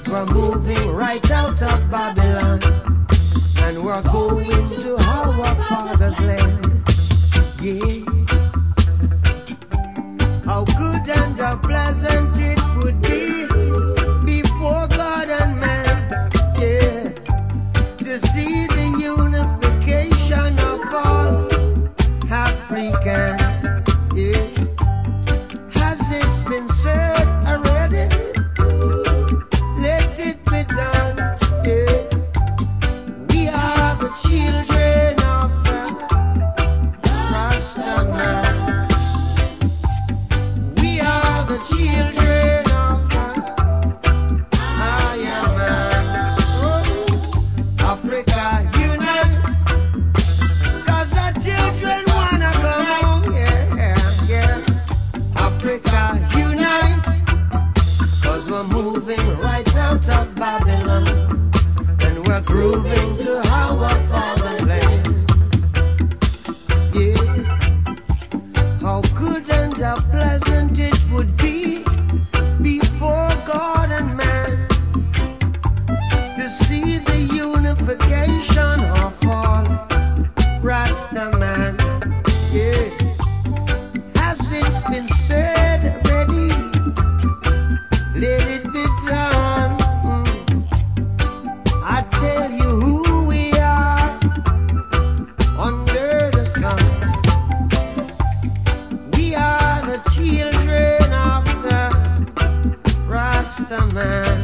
We're moving right out of Babylon, and we're going to our Father's land. Yeah. How good and how pleasant it would be before God and man, yeah, to see the unification of all Africans, yeah. Has it been said already? Let it be done, yeah. We are the children of the Rasta man. We are the children of the Iron Man. Africa unite, 'cause the children wanna come home, yeah, yeah. Africa unite, 'cause we're moving right out of Babylon, and we're grooving to our Father's land. Yeah. How good and how pleasant it would be before God and man to see the unification of all Rasta man. Yeah. Has it been said already? Let it be done. I tell you who we are under the sun. We are the children of the Rasta man.